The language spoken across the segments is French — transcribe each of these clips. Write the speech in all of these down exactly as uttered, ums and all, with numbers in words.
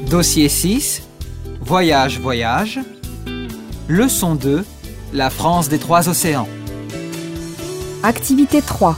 Dossier six, Voyage, voyage. Leçon deux, la France des trois océans. Activité trois.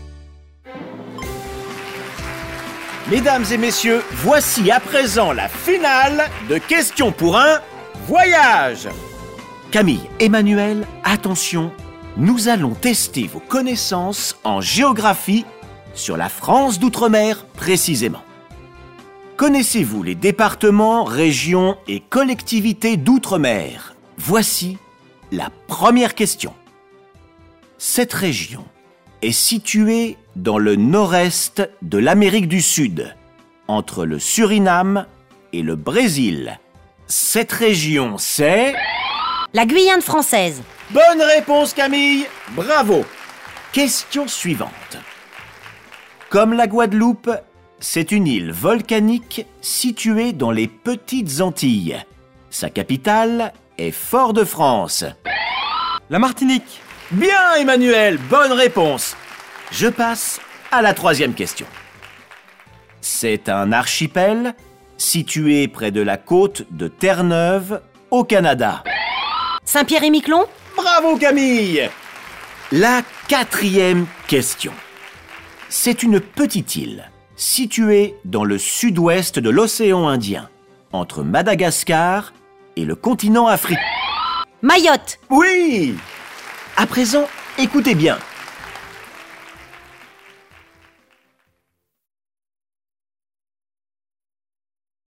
Mesdames et messieurs, voici à présent la finale de Questions pour un voyage. Camille, Emmanuel, attention, nous allons tester vos connaissances en géographie sur la France d'outre-mer précisément. Connaissez-vous les départements, régions et collectivités d'outre-mer? Voici la première question. Cette région est située dans le nord-est de l'Amérique du Sud, entre le Suriname et le Brésil. Cette région, c'est... La Guyane française. Bonne réponse, Camille. Bravo. Question suivante. Comme la Guadeloupe, c'est une île volcanique située dans les Petites Antilles. Sa capitale est Fort-de-France. La Martinique. Bien, Emmanuel, bonne réponse. Je passe à la troisième question. C'est un archipel situé près de la côte de Terre-Neuve, au Canada. Saint-Pierre-et-Miquelon. Bravo, Camille. La quatrième question. C'est une petite île située dans le sud-ouest de l'océan Indien, entre Madagascar et le continent africain. Mayotte. Oui. À présent, écoutez bien.